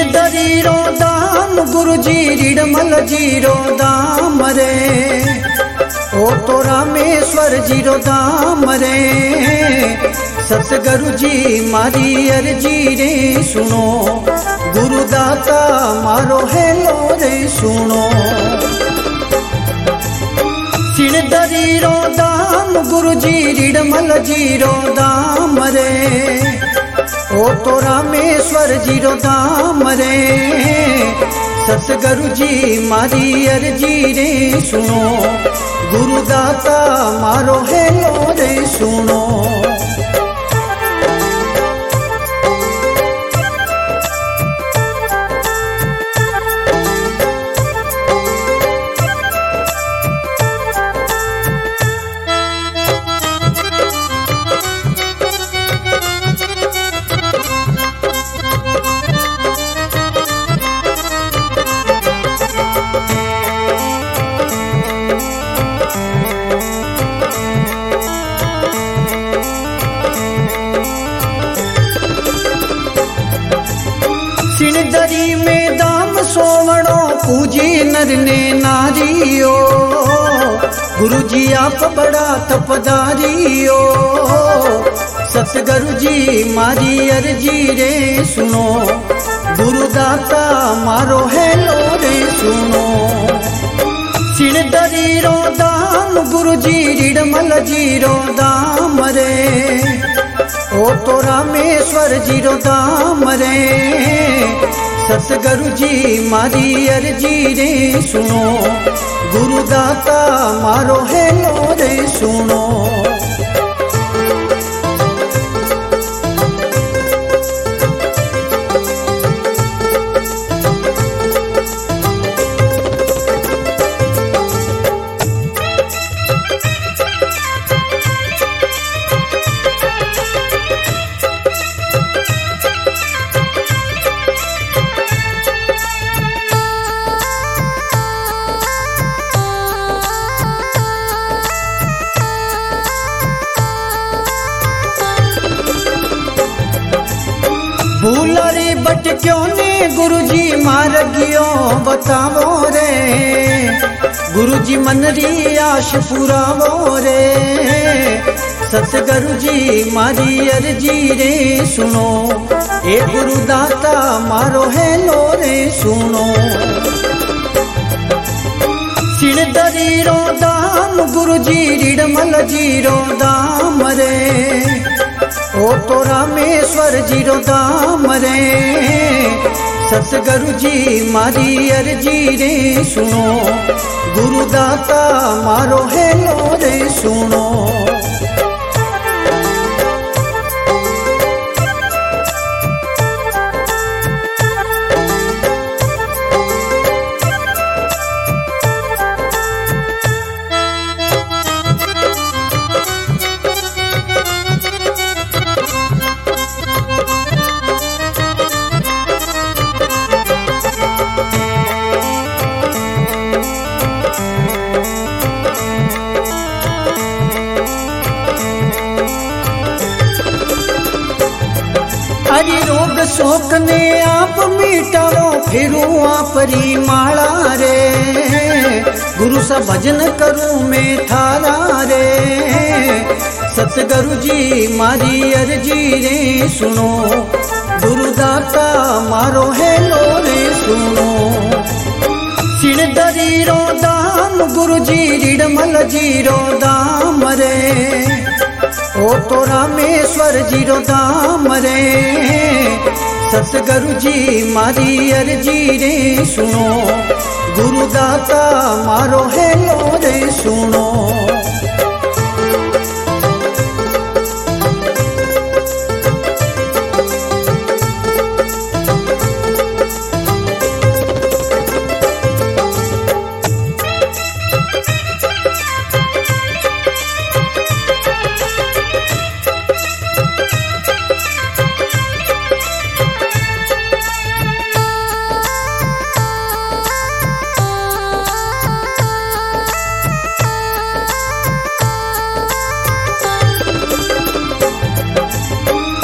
सिणदरीरो दाम गुरुजी रिडमल जीरो दाम रे, ओ तो रामेश्वर जीरो दाम रे। सतगुरु जी मारी अर्जी रे सुनो, गुरुदाता मारो हेलो रे सुनो। सिणदरीरो दाम गुरुजी रिडमल जीरो दाम रे, ओ तो रामेश्वर जीरो दाम रे। सतगुरु जी मारी अर्जी रे सुनो, गुरुदाता मारो हेलो रे सुनो। सिणदरी में दाम सोवड़ो पूजी नर ने नारियो, गुरुजी आप बड़ा तपदारियो। सतगुरु जी मारी अर्जी रे सुनो, गुरुदाता मारो हेलो रे सुनो। सिणदरीरो दाम गुरुजी रिडमल जीरो दाम रे, ओ तो रामेश्वर जीरो दाम रे। सतगुरु जी मारी अर्जी रे सुनो, गुरुदाता मारो हेलो रे सुनो। भूला रे बट क्यों ने गुरुजी मार गयो बतावो रे, गुरुजी मन री आश पुरावो रे। सतगुरु जी मारी अर्जी रे सुनो, ए गुरुदाता मारो हेलो रे सुनो। सिणदरीरो दाम गुरुजी रिडमल जीरो दाम रे, ओ तो रामेश्वर जीरो दाम रे। सतगुरु जी मारी अर्जी रे सुनो, गुरुदाता मारो हेलो रे सुनो। हरि रोग शोक ने आप मिटावो, फिरू आपरी माला रे। गुरु सा भजन करूं मैं थारा रे। सतगुरु जी मारी अर्जी रे सुनो, गुरुदाता मारो हेलो रे सुनो। सिणदरीरो दाम गुरुजी रिडमल जीरो दाम रे, ओ तो रामेश्वर जीरो दाम रे। सतगुरु जी मारी अर्जी रे सुनो, गुरुदाता मारो हेलो रे सुनो।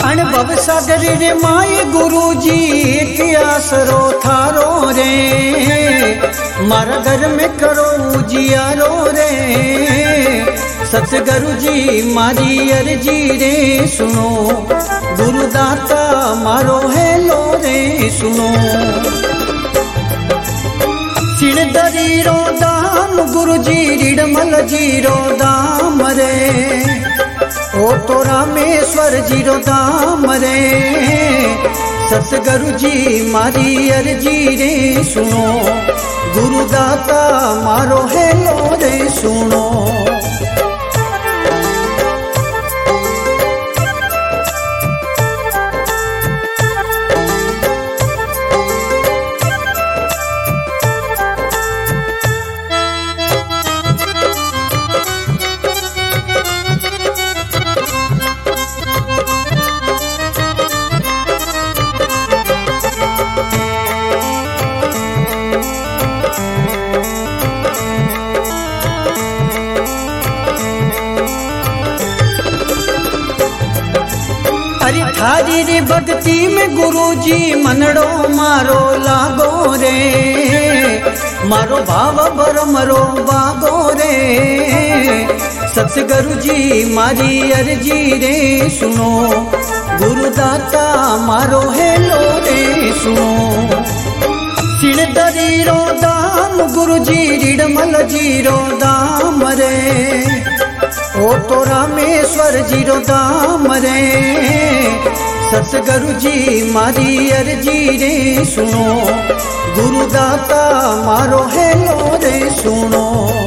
अनुभव सागर रे माए गुरुजी एक आसरो थारो रे, मारा घर में करो उजियारो रे। सतगुरु जी मारी अर्जी रे सुनो, गुरुदाता मारो हेलो रे सुनो। सिरदरी रो दाम गुरुजी रिडमल जी रो दाम रे, ओ तो रामेश्वर जी रो दाम रे। सतगुरु जी मारी अर्जी रे सुनो, गुरुदाता मारो हेलो रे सुनो। अरे थारी रे भक्ति में गुरुजी मनड़ो मारो लागो रे, मारो भाव बरमरो बागो रे। सतगुरु जी मारी अर्जी रे सुनो, गुरुदाता मारो हेलो रे सुनो। सिरदरी रो दाम गुरुजी रिडमल जी रो दाम रे, ओ तो रामेश्वर जी रो दाम रे। सतगुरु जी मारी अर्जी रे सुनो, गुरुदाता मारो हेलो रे सुनो।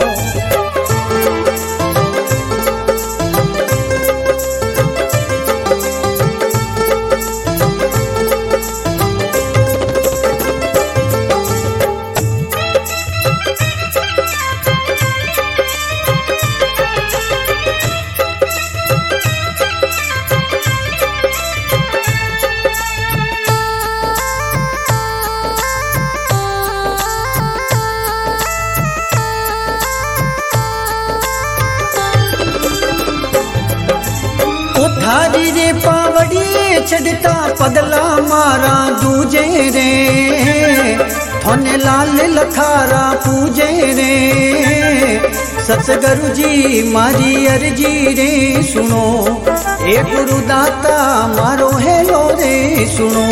थारी रे पावड़ी छड़ता पगला मारा दूजे रे, थोने लाल लखारा पूजे रे। सतगुरु जी मारी अर्जी रे सुनो, ए गुरुदाता मारो हेलो रे सुनो।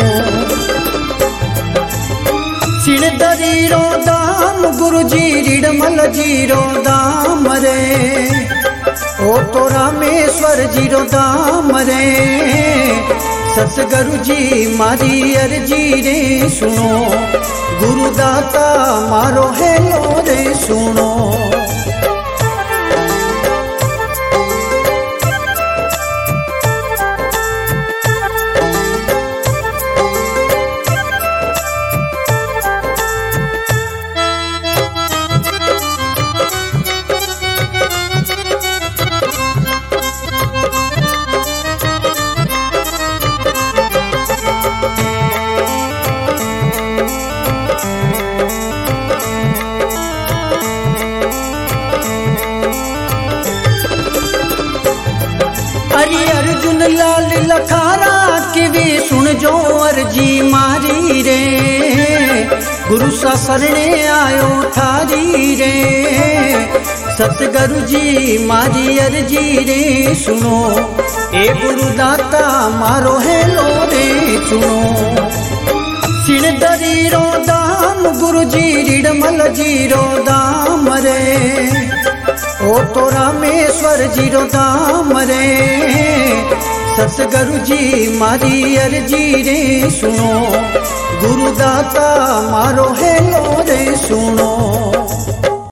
सिरदरी रो दाम गुरुजी रिडमल जी रो दाम रे, ओ तो रामेश्वर जी रो दाम रे। सतगुरु जी मारी अर्जी रे सुनो, गुरुदाता मारो हेलो रे सुनो। अरे अर्जुन लाल लखारा की भी सुन जो अर्जी मारी रे, गुरु सा शरणे आयो थारी रे। सतगुरु जी मारी अर्जी रे सुनो, ए गुरुदाता मारो हेलो रे सुनो। सिरदरी रो दाम गुरुजी रिडमल जी रो दाम रे, ओ तो रामेश्वर जी रो दाम रे। सतगुरु जी मारी अर्जी रे सुनो, गुरुदाता मारो हेलो रे सुनो।